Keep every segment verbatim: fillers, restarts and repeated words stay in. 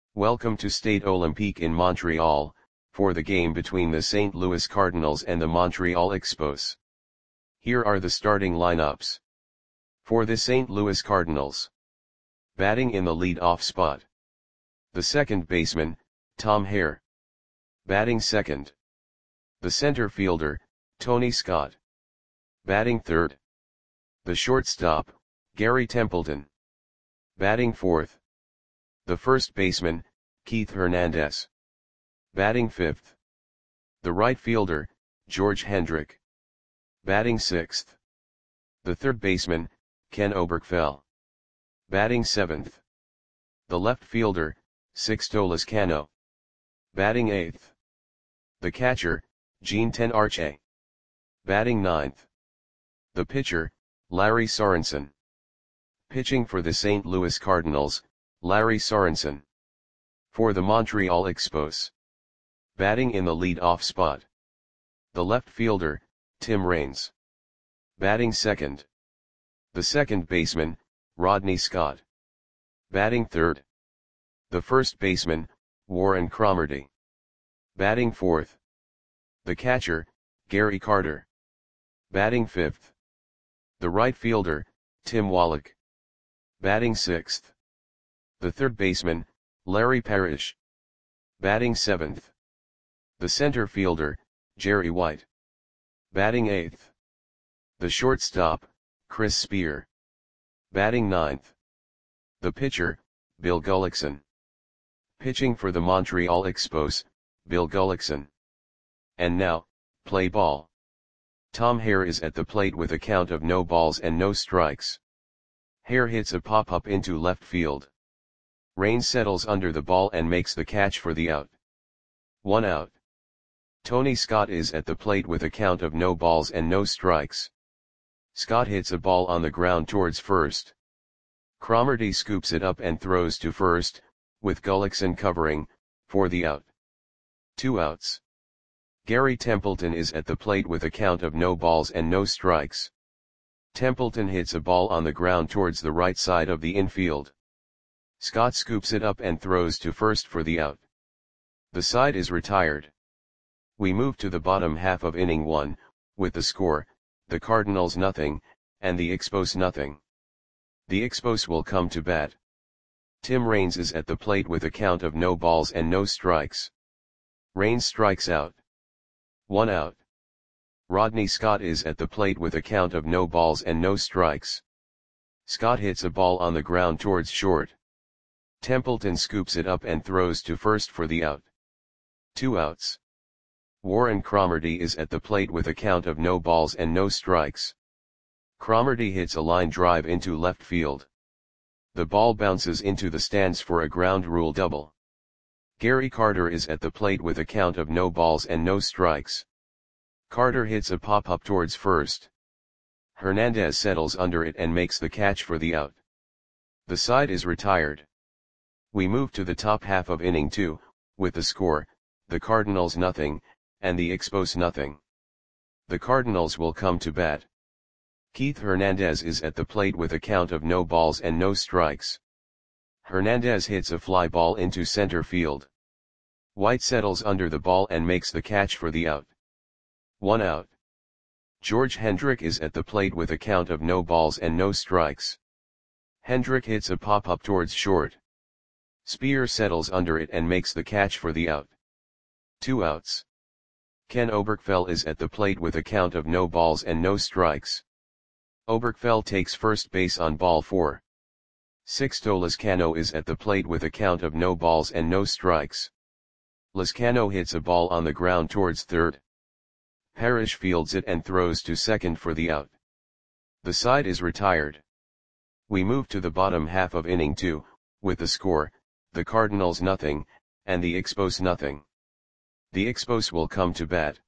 Welcome to Stade Olympique in Montreal, for the game between the Saint Louis Cardinals and the Montreal Expos. Here are the starting lineups. For the Saint Louis Cardinals. Batting in the lead-off spot. The second baseman, Tom Hare. Batting second. The center fielder, Tony Scott. Batting third. The shortstop, Gary Templeton. Batting fourth. The first baseman, Keith Hernandez. Batting fifth. The right fielder, George Hendrick. Batting sixth. The third baseman, Ken Oberkfell. Batting seventh. The left fielder, Sixto Lezcano. Batting eighth. The catcher, Jean Tenarche. Batting ninth. The pitcher, Larry Sorensen. Pitching for the Saint Louis Cardinals, Larry Sorensen. For the Montreal Expos. Batting in the lead-off spot. The left fielder, Tim Raines. Batting second. The second baseman, Rodney Scott. Batting third. The first baseman, Warren Cromartie. Batting fourth. The catcher, Gary Carter. Batting fifth. The right fielder, Tim Wallach. Batting sixth. The third baseman, Larry Parrish. Batting seventh. The center fielder, Jerry White. Batting eighth. The shortstop, Chris Spear. Batting ninth. The pitcher, Bill Gullickson. Pitching for the Montreal Expos, Bill Gullickson. And now, play ball. Tom Hare is at the plate with a count of no balls and no strikes. Hare hits a pop-up into left field. Raines settles under the ball and makes the catch for the out. One out. Tony Scott is at the plate with a count of no balls and no strikes. Scott hits a ball on the ground towards first. Cromartie scoops it up and throws to first, with Gullickson covering, for the out. Two outs. Gary Templeton is at the plate with a count of no balls and no strikes. Templeton hits a ball on the ground towards the right side of the infield. Scott scoops it up and throws to first for the out. The side is retired. We move to the bottom half of inning one, with the score, the Cardinals nothing, and the Expos nothing. The Expos will come to bat. Tim Raines is at the plate with a count of no balls and no strikes. Raines strikes out. One out. Rodney Scott is at the plate with a count of no balls and no strikes. Scott hits a ball on the ground towards short. Templeton scoops it up and throws to first for the out. Two outs. Warren Cromartie is at the plate with a count of no balls and no strikes. Cromartie hits a line drive into left field. The ball bounces into the stands for a ground rule double. Gary Carter is at the plate with a count of no balls and no strikes. Carter hits a pop-up towards first. Hernandez settles under it and makes the catch for the out. The side is retired. We move to the top half of inning two, with the score, the Cardinals nothing, and the Expos nothing. The Cardinals will come to bat. Keith Hernandez is at the plate with a count of no balls and no strikes. Hernandez hits a fly ball into center field. White settles under the ball and makes the catch for the out. One out. George Hendrick is at the plate with a count of no balls and no strikes. Hendrick hits a pop-up towards short. Spear settles under it and makes the catch for the out. Two outs. Ken Oberkfell is at the plate with a count of no balls and no strikes. Oberkfell takes first base on ball four. Sixto Lezcano is at the plate with a count of no balls and no strikes. Lezcano hits a ball on the ground towards third. Parrish fields it and throws to second for the out. The side is retired. We move to the bottom half of inning two, with the score, the Cardinals nothing, and the Expos nothing. The Expos will come to bat.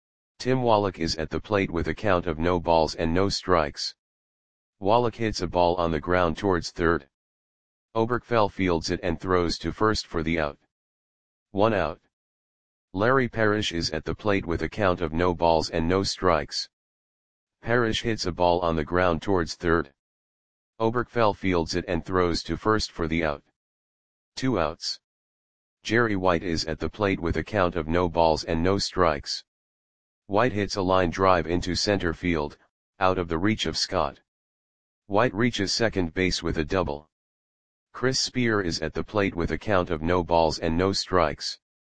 Tim Wallach is at the plate with a count of no balls and no strikes. Wallach hits a ball on the ground towards third. Oberkfell fields it and throws to first for the out. One out. Larry Parrish is at the plate with a count of no balls and no strikes. Parrish hits a ball on the ground towards third. Oberkfell fields it and throws to first for the out. Two outs. Jerry White is at the plate with a count of no balls and no strikes. White hits a line drive into center field, out of the reach of Scott. White reaches second base with a double. Chris Spear is at the plate with a count of no balls and no strikes.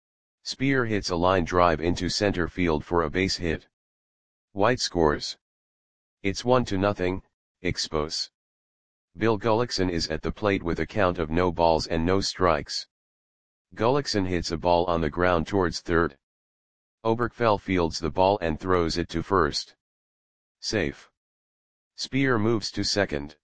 Spear hits a line drive into center field for a base hit. White scores. It's one to nothing, Expos. Bill Gullickson is at the plate with a count of no balls and no strikes. Gullickson hits a ball on the ground towards third. Oberkfell fields the ball and throws it to first. Safe. Spear moves to second.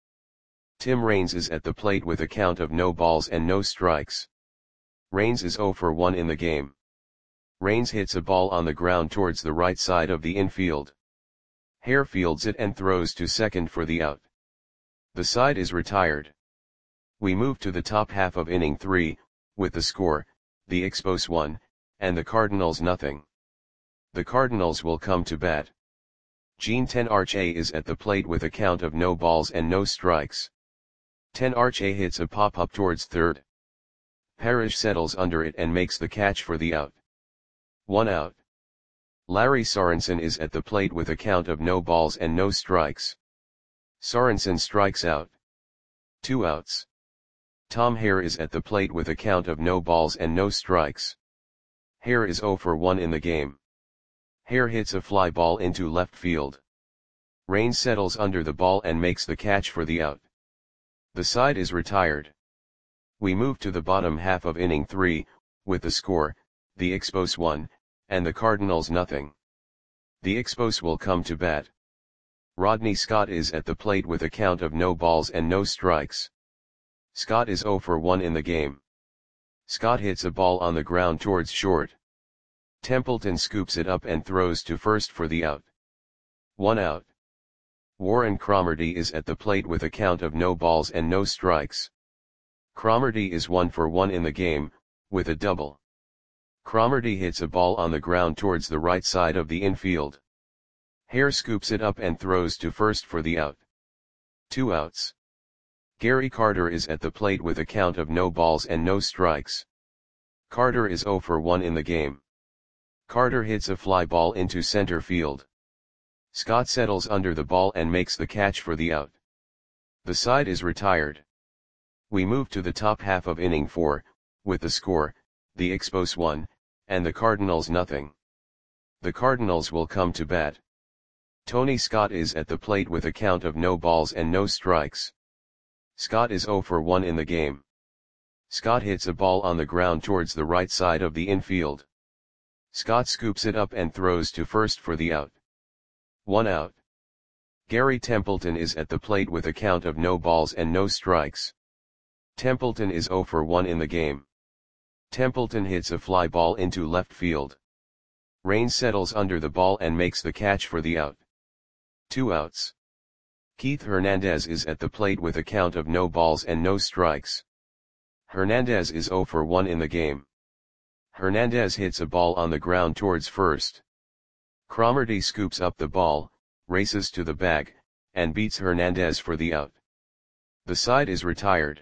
Tim Raines is at the plate with a count of no balls and no strikes. Raines is zero for one in the game. Raines hits a ball on the ground towards the right side of the infield. Hare fields it and throws to second for the out. The side is retired. We move to the top half of inning three, with the score, the Expos one, and the Cardinals nothing. The Cardinals will come to bat. Gene Tenarche is at the plate with a count of no balls and no strikes. Tenarche hits a pop-up towards third. Parrish settles under it and makes the catch for the out. One out. Larry Sorensen is at the plate with a count of no balls and no strikes. Sorensen strikes out. Two outs. Tom Hare is at the plate with a count of no balls and no strikes. Hare is zero for one in the game. Hare hits a fly ball into left field. Raines settles under the ball and makes the catch for the out. The side is retired. We move to the bottom half of inning three, with the score, the Expos one, and the Cardinals nothing. The Expos will come to bat. Rodney Scott is at the plate with a count of no balls and no strikes. Scott is zero for one in the game. Scott hits a ball on the ground towards short. Templeton scoops it up and throws to first for the out. One out. Warren Cromartie is at the plate with a count of no balls and no strikes. Cromartie is one for one in the game, with a double. Cromartie hits a ball on the ground towards the right side of the infield. Hare scoops it up and throws to first for the out. Two outs. Gary Carter is at the plate with a count of no balls and no strikes. Carter is zero for one in the game. Carter hits a fly ball into center field. Scott settles under the ball and makes the catch for the out. The side is retired. We move to the top half of inning four, with the score, the Expos one, and the Cardinals nothing. The Cardinals will come to bat. Tony Scott is at the plate with a count of no balls and no strikes. Scott is zero for one in the game. Scott hits a ball on the ground towards the right side of the infield. Scott scoops it up and throws to first for the out. One out. Gary Templeton is at the plate with a count of no balls and no strikes. Templeton is zero for one in the game. Templeton hits a fly ball into left field. Raines settles under the ball and makes the catch for the out. Two outs. Keith Hernandez is at the plate with a count of no balls and no strikes. Hernandez is zero for one in the game. Hernandez hits a ball on the ground towards first. Cromartie scoops up the ball, races to the bag, and beats Hernandez for the out. The side is retired.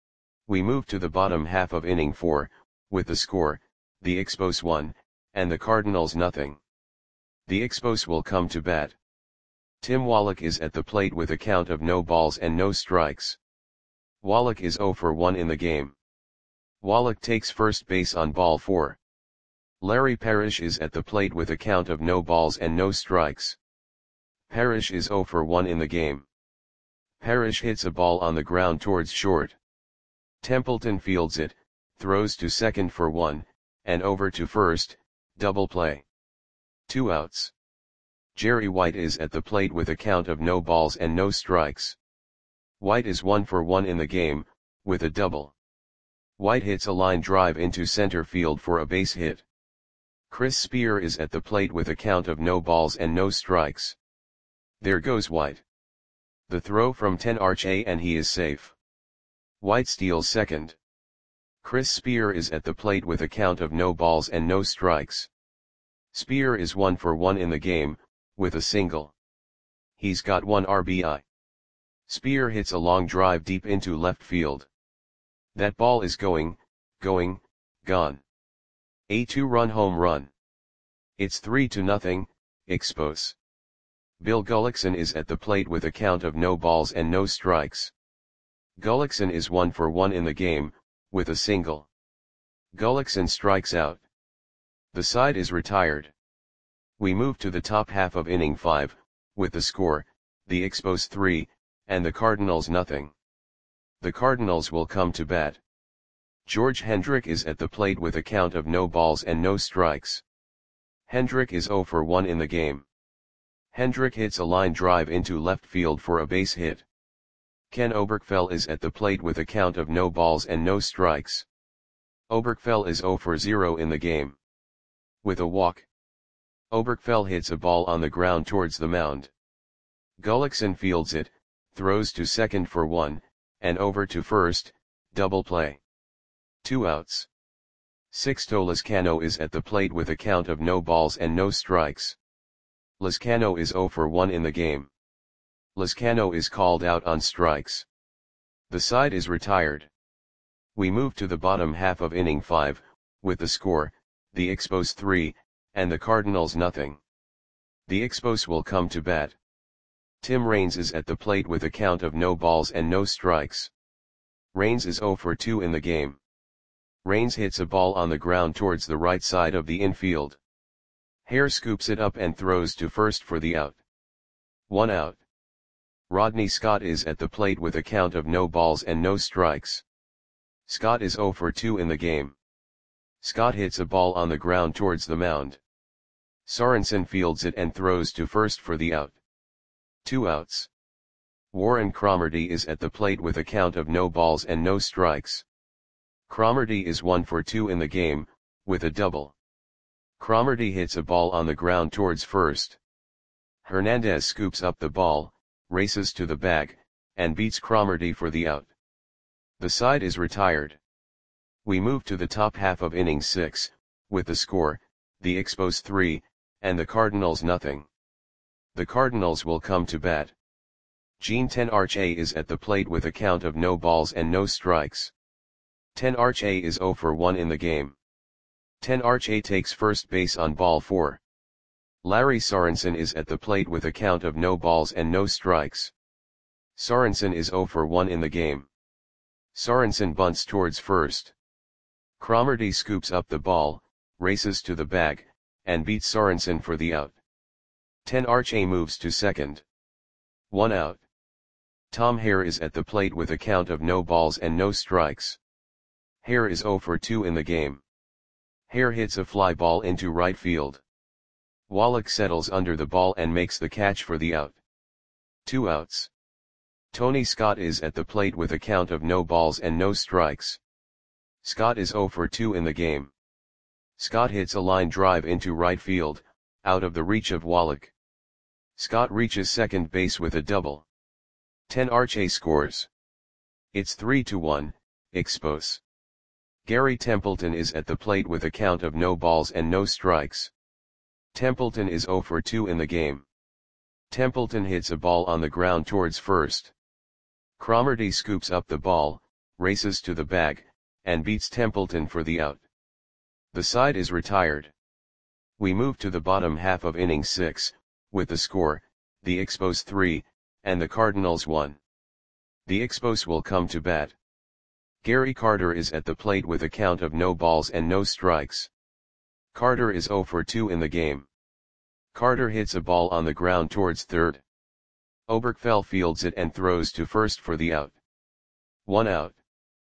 We move to the bottom half of inning four, with the score, the Expos one, and the Cardinals nothing. The Expos will come to bat. Tim Wallach is at the plate with a count of no balls and no strikes. Wallach is zero for one in the game. Wallach takes first base on ball four. Larry Parrish is at the plate with a count of no balls and no strikes. Parrish is zero for one in the game. Parrish hits a ball on the ground towards short. Templeton fields it, throws to second for one, and over to first, double play. Two outs. Jerry White is at the plate with a count of no balls and no strikes. White is one for one in the game, with a double. White hits a line drive into center field for a base hit. Chris Spear is at the plate with a count of no balls and no strikes. There goes White. The throw from Tenarche and he is safe. White steals second. Chris Spear is at the plate with a count of no balls and no strikes. Spear is one for one in the game, with a single. He's got one R B I. Spear hits a long drive deep into left field. That ball is going, going, gone. A two-run home run. It's three to nothing, Expos. Bill Gullickson is at the plate with a count of no balls and no strikes. Gullickson is one for one in the game, with a single. Gullickson strikes out. The side is retired. We move to the top half of inning five, with the score, the Expos three, and the Cardinals nothing. The Cardinals will come to bat. George Hendrick is at the plate with a count of no balls and no strikes. Hendrick is zero for one in the game. Hendrick hits a line drive into left field for a base hit. Ken Oberkfell is at the plate with a count of no balls and no strikes. Oberkfell is zero for zero in the game. With a walk. Oberkfell hits a ball on the ground towards the mound. Gullickson fields it, throws to second for one, and over to first, double play. Two outs. Sixto Lizcano is at the plate with a count of no balls and no strikes. Lizcano is zero for one in the game. Lizcano is called out on strikes. The side is retired. We move to the bottom half of inning five, with the score, the Expos three, and the Cardinals nothing. The Expos will come to bat. Tim Raines is at the plate with a count of no balls and no strikes. Raines is zero for two in the game. Raines hits a ball on the ground towards the right side of the infield. Hare scoops it up and throws to first for the out. One out. Rodney Scott is at the plate with a count of no balls and no strikes. Scott is zero for two in the game. Scott hits a ball on the ground towards the mound. Sorensen fields it and throws to first for the out. Two outs. Warren Cromartie is at the plate with a count of no balls and no strikes. Cromartie is one for two in the game, with a double. Cromartie hits a ball on the ground towards first. Hernandez scoops up the ball, races to the bag, and beats Cromartie for the out. The side is retired. We move to the top half of inning six, with the score, the Expos three, and the Cardinals nothing. The Cardinals will come to bat. Gene Tenarche is at the plate with a count of no balls and no strikes. Tenarche is zero for one in the game. Tenarche takes first base on ball four. Larry Sorensen is at the plate with a count of no balls and no strikes. Sorensen is zero for one in the game. Sorensen bunts towards first. Cromartie scoops up the ball, races to the bag, and beats Sorensen for the out. Tenarche moves to second. One out. Tom Hare is at the plate with a count of no balls and no strikes. Hare is zero for two in the game. Hare hits a fly ball into right field. Wallach settles under the ball and makes the catch for the out. Two outs. Tony Scott is at the plate with a count of no balls and no strikes. Scott is zero for two in the game. Scott hits a line drive into right field, out of the reach of Wallach. Scott reaches second base with a double. Tenarche scores. It's three to one, Expos. Gary Templeton is at the plate with a count of no balls and no strikes. Templeton is zero for two in the game. Templeton hits a ball on the ground towards first. Cromartie scoops up the ball, races to the bag, and beats Templeton for the out. The side is retired. We move to the bottom half of inning six, with the score, the Expos three, and the Cardinals one. The Expos will come to bat. Gary Carter is at the plate with a count of no balls and no strikes. Carter is zero for two in the game. Carter hits a ball on the ground towards third. Oberkfell fields it and throws to first for the out. One out.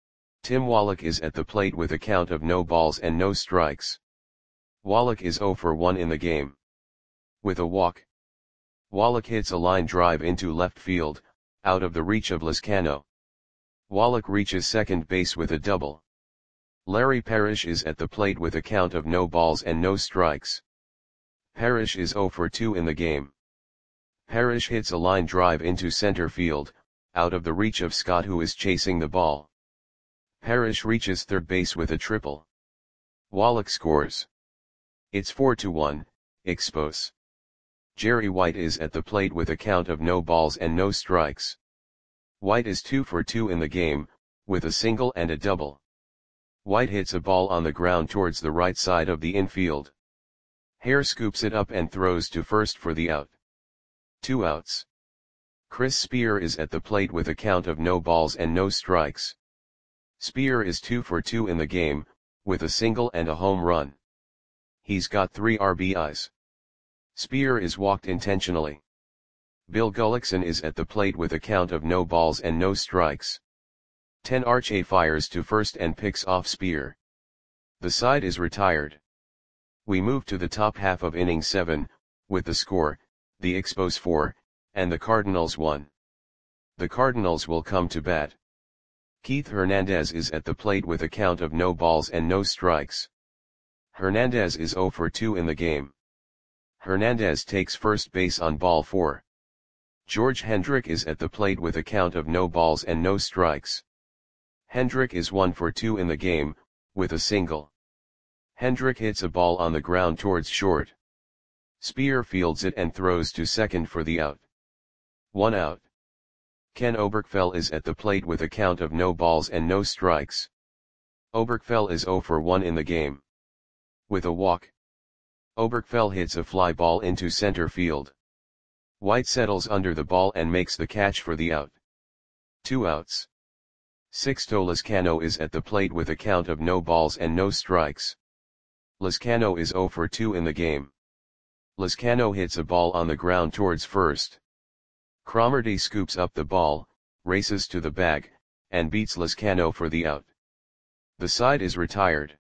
Tim Wallach is at the plate with a count of no balls and no strikes. Wallach is zero for one in the game. With a walk. Wallach hits a line drive into left field, out of the reach of Lizcano. Wallach reaches second base with a double. Larry Parrish is at the plate with a count of no balls and no strikes. Parrish is zero for two in the game. Parrish hits a line drive into center field, out of the reach of Scott who is chasing the ball. Parrish reaches third base with a triple. Wallach scores. It's four to one, Expos. Jerry White is at the plate with a count of no balls and no strikes. White is two for two in the game, with a single and a double. White hits a ball on the ground towards the right side of the infield. Hare scoops it up and throws to first for the out. Two outs. Chris Spear is at the plate with a count of no balls and no strikes. Spear is two for two in the game, with a single and a home run. He's got three R B Is. Spear is walked intentionally. Bill Gullickson is at the plate with a count of no balls and no strikes. ten Arche fires to first and picks off Spear. The side is retired. We move to the top half of inning seven, with the score, the Expos four, and the Cardinals one. The Cardinals will come to bat. Keith Hernandez is at the plate with a count of no balls and no strikes. Hernandez is zero for two in the game. Hernandez takes first base on ball four. George Hendrick is at the plate with a count of no balls and no strikes. Hendrick is one for two in the game, with a single. Hendrick hits a ball on the ground towards short. Spear fields it and throws to second for the out. One out. Ken Oberkfell is at the plate with a count of no balls and no strikes. Oberkfell is zero for one in the game. With a walk, Oberkfell hits a fly ball into center field. White settles under the ball and makes the catch for the out. Two outs. Sixto Lezcano is at the plate with a count of no balls and no strikes. Lezcano is zero for two in the game. Lezcano hits a ball on the ground towards first. Cromartie scoops up the ball, races to the bag, and beats Lezcano for the out. The side is retired.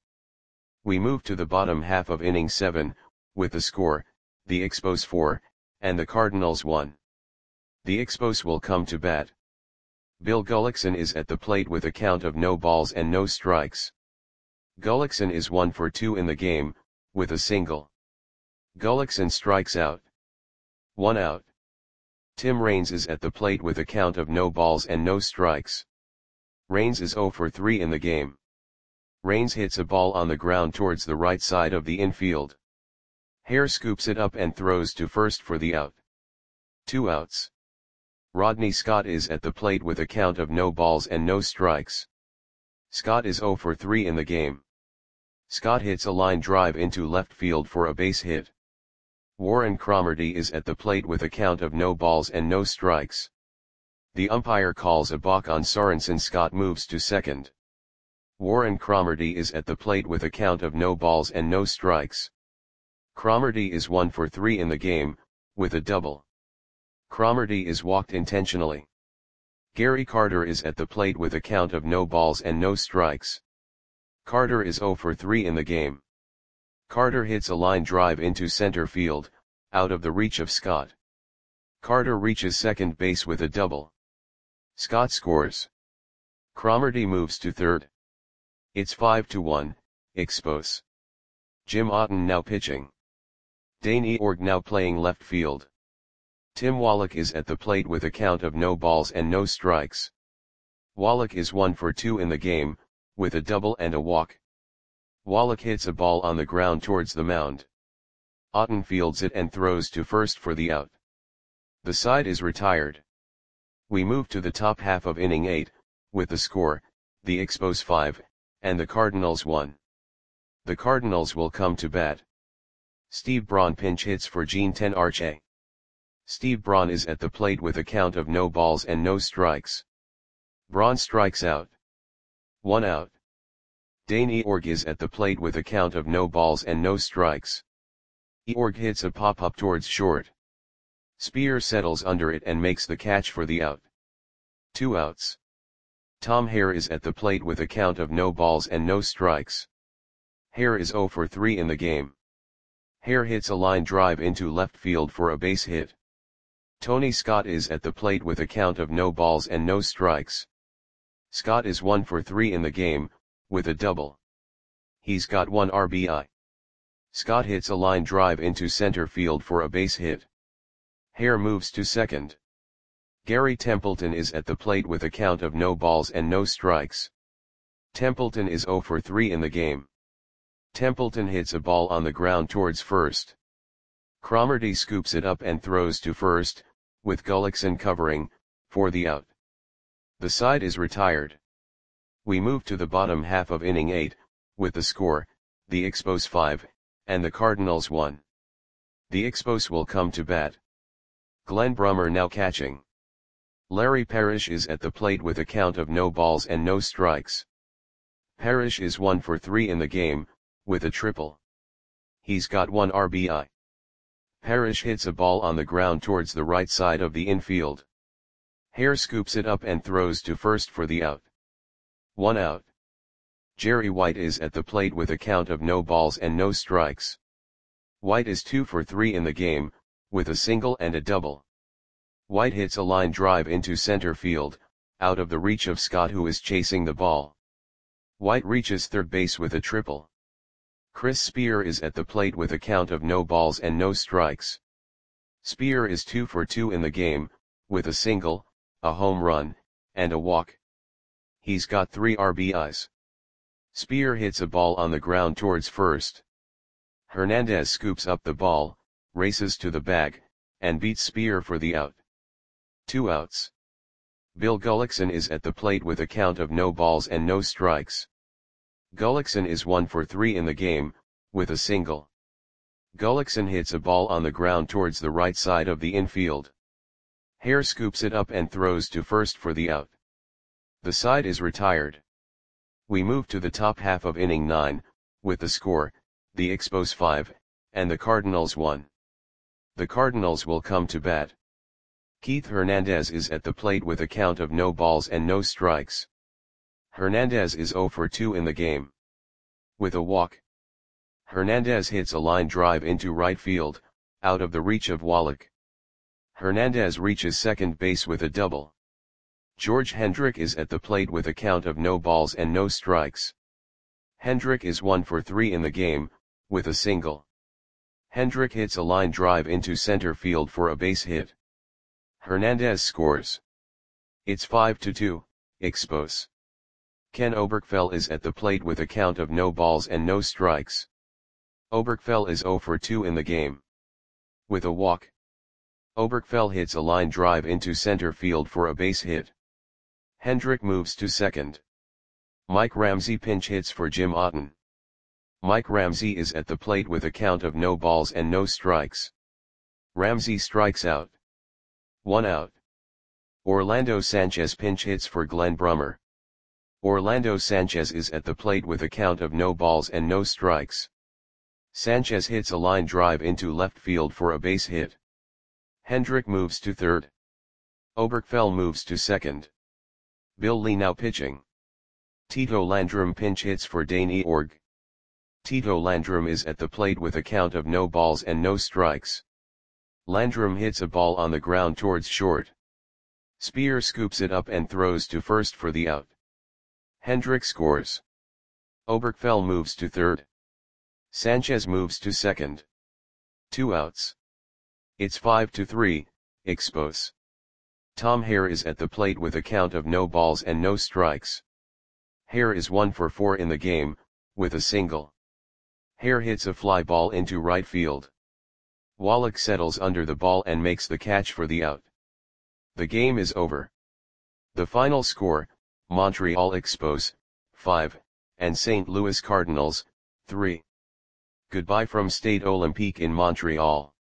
We move to the bottom half of inning seven, with the score, the Expos four, and the Cardinals one. The Expos will come to bat. Bill Gullickson is at the plate with a count of no balls and no strikes. Gullickson is one for two in the game, with a single. Gullickson strikes out. One out. Tim Raines is at the plate with a count of no balls and no strikes. Raines is zero for three in the game. Raines hits a ball on the ground towards the right side of the infield. Hare scoops it up and throws to first for the out. Two outs. Rodney Scott is at the plate with a count of no balls and no strikes. Scott is zero for three in the game. Scott hits a line drive into left field for a base hit. Warren Cromartie is at the plate with a count of no balls and no strikes. The umpire calls a balk on Sorensen. Scott moves to second. Warren Cromartie is at the plate with a count of no balls and no strikes. Cromartie is one for three in the game, with a double. Cromartie is walked intentionally. Gary Carter is at the plate with a count of no balls and no strikes. Carter is zero for three in the game. Carter hits a line drive into center field, out of the reach of Scott. Carter reaches second base with a double. Scott scores. Cromartie moves to third. It's five to one, Expos. Jim Otten now pitching. Dane Eorg now playing left field. Tim Wallach is at the plate with a count of no balls and no strikes. Wallach is one for two in the game, with a double and a walk. Wallach hits a ball on the ground towards the mound. Otten fields it and throws to first for the out. The side is retired. We move to the top half of inning eight, with the score, the Expos five, and the Cardinals one. The Cardinals will come to bat. Steve Braun pinch hits for Gene ten Arche. Steve Braun is at the plate with a count of no balls and no strikes. Braun strikes out. One out. Dane Eorg is at the plate with a count of no balls and no strikes. Eorg hits a pop-up towards short. Spear settles under it and makes the catch for the out. Two outs. Tom Hare is at the plate with a count of no balls and no strikes. Hare is zero for three in the game. Hare hits a line drive into left field for a base hit. Tony Scott is at the plate with a count of no balls and no strikes. Scott is one for three in the game, with a double. He's got one R B I. Scott hits a line drive into center field for a base hit. Hare moves to second. Gary Templeton is at the plate with a count of no balls and no strikes. Templeton is zero for three in the game. Templeton hits a ball on the ground towards first. Cromartie scoops it up and throws to first, with Gullickson covering, for the out. The side is retired. We move to the bottom half of inning eight, with the score, the Expos five, and the Cardinals one. The Expos will come to bat. Glenn Brummer now catching. Larry Parrish is at the plate with a count of no balls and no strikes. Parrish is one for three in the game, with a triple. He's got one R B I. Parrish hits a ball on the ground towards the right side of the infield. Hare scoops it up and throws to first for the out. One out. Jerry White is at the plate with a count of no balls and no strikes. White is two for three in the game, with a single and a double. White hits a line drive into center field, out of the reach of Scott, who is chasing the ball. White reaches third base with a triple. Chris Spear is at the plate with a count of no balls and no strikes. Spear is two for two in the game, with a single, a home run, and a walk. He's got three R B Is. Spear hits a ball on the ground towards first. Hernandez scoops up the ball, races to the bag, and beats Spear for the out. Two outs. Bill Gullickson is at the plate with a count of no balls and no strikes. Gullickson is one for three in the game, with a single. Gullickson hits a ball on the ground towards the right side of the infield. Hare scoops it up and throws to first for the out. The side is retired. We move to the top half of inning nine, with the score, the Expos five, and the Cardinals one. The Cardinals will come to bat. Keith Hernandez is at the plate with a count of no balls and no strikes. Hernandez is zero for two in the game. With a walk. Hernandez hits a line drive into right field, out of the reach of Wallach. Hernandez reaches second base with a double. George Hendrick is at the plate with a count of no balls and no strikes. Hendrick is one for three in the game, with a single. Hendrick hits a line drive into center field for a base hit. Hernandez scores. It's five to two, Expos. Ken Oberkfell is at the plate with a count of no balls and no strikes. Oberkfell is zero for two in the game. With a walk. Oberkfell hits a line drive into center field for a base hit. Hendrick moves to second. Mike Ramsey pinch hits for Jim Otten. Mike Ramsey is at the plate with a count of no balls and no strikes. Ramsey strikes out. One out. Orlando Sanchez pinch hits for Glenn Brummer. Orlando Sanchez is at the plate with a count of no balls and no strikes. Sanchez hits a line drive into left field for a base hit. Hendrick moves to third. Oberkfell moves to second. Bill Lee now pitching. Tito Landrum pinch hits for Dane Eorg. Tito Landrum is at the plate with a count of no balls and no strikes. Landrum hits a ball on the ground towards short. Spear scoops it up and throws to first for the out. Hendrick scores. Oberkfell moves to third. Sanchez moves to second. Two outs. It's five to three, Expos. Tom Hare is at the plate with a count of no balls and no strikes. Hare is one for four in the game, with a single. Hare hits a fly ball into right field. Wallach settles under the ball and makes the catch for the out. The game is over. The final score, Montreal Expos, five, and Saint Louis Cardinals, three. Goodbye from Stade Olympique in Montreal.